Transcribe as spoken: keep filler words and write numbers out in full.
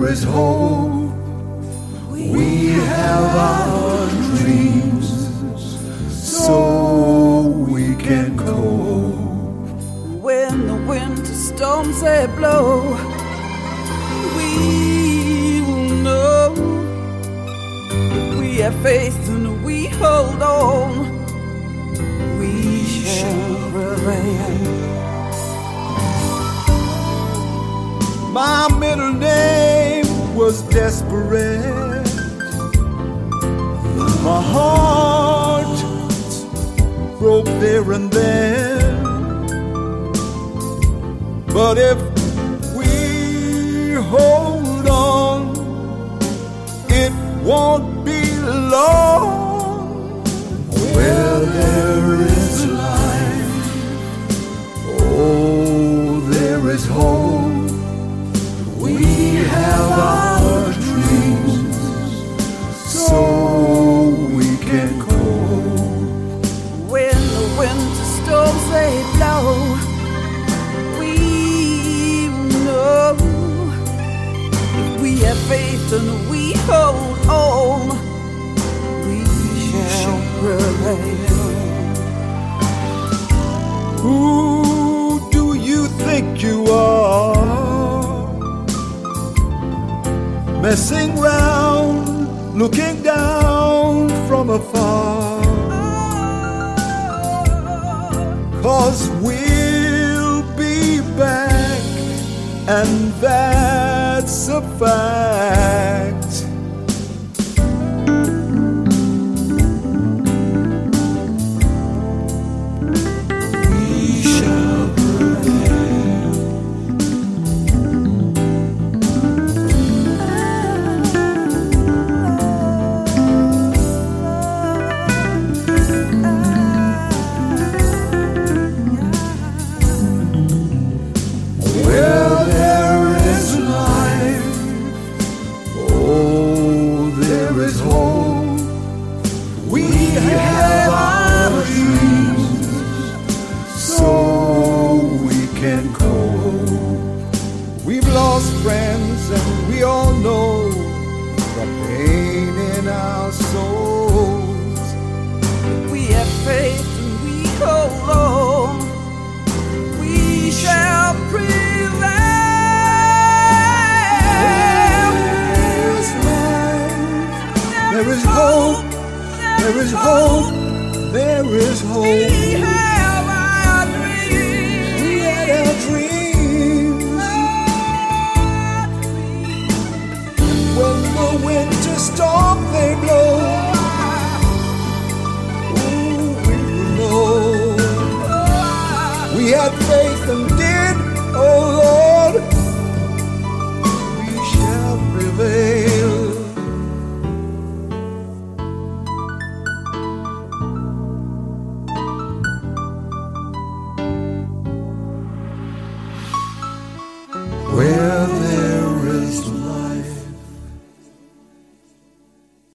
is hope. We have our dreams, so we can cope. When the winter storms they blow, we will know that we have faith and we hold on. We shall prevail. My middle name was Desperate. My heart broke there and then. But if we hold on, it won't be long. Where there is life, oh, there is hope. We have our dreams, so we can cope. When the winter storms they blow, we know if we have faith and we hold on, we shall prevail. Who do you think you are? Messing round, looking down from afar. 'Cause we'll be back, and that's a fact. We shall prevail. Where there is life, oh, there is hope. We have our dreams, so we can cope. We've lost friends and we all know the pain in our souls. We have faith and we hold on. We shall prevail. There is hope, there is hope, there is hope. We have our dreams. We had our dreams. When the winter storm they blow, ooh, we will know. We had faith and did, oh